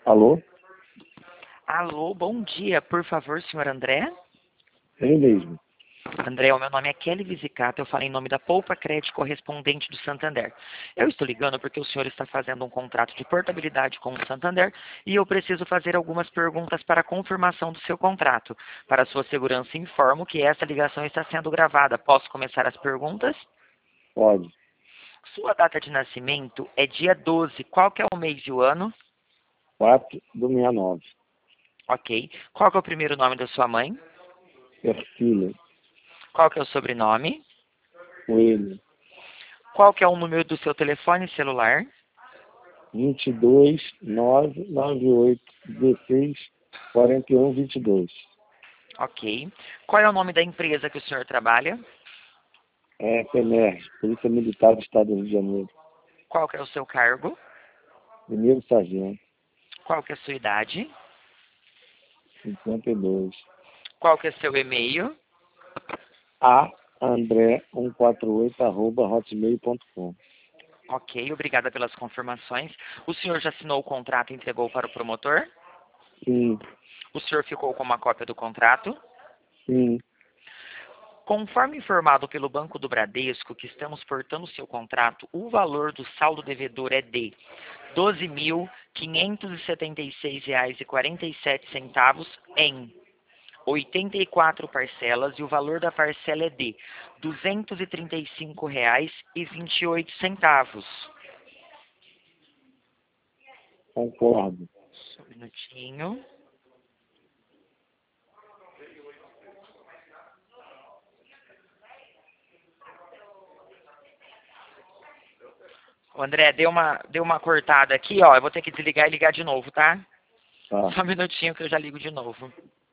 Alô? Alô, bom dia. Por favor, senhor André? Ele mesmo. André, o meu nome é Kelly Visicato, eu falo em nome da Poupa Crédito Correspondente do Santander. Eu estou ligando porque o senhor está fazendo um contrato de portabilidade com o Santander e eu preciso fazer algumas perguntas para a confirmação do seu contrato. Para sua segurança, informo que essa ligação está sendo gravada. Posso começar as perguntas? Pode. Sua data de nascimento é dia 12. Qual que é o mês e o ano? 4 do 69. Ok. Qual que é o primeiro nome da sua mãe? Ercília. Qual que é o sobrenome? Coelho. Qual que é o número do seu telefone celular? 22 998 16 41 22. Ok. Qual é o nome da empresa que o senhor trabalha? PMR, Polícia Militar do Estado do Rio de Janeiro. Qual que é o seu cargo? Primeiro sargento. Qual que é a sua idade? 52. Qual que é seu e-mail? A André 148 @hotmail.com. Ok, obrigada pelas confirmações. O senhor já assinou o contrato e entregou para o promotor? Sim, O senhor ficou com uma cópia do contrato? sim. Conforme informado pelo Banco do Bradesco, que estamos portando seu contrato, o valor do saldo devedor é de R$ 12.576,47 em 84 parcelas e o valor da parcela é de R$ 235,28. Concordo. Só um minutinho. Ô, André, deu uma cortada aqui, ó. Eu vou ter que desligar e ligar de novo, tá? Tá. Só um minutinho que eu já ligo de novo.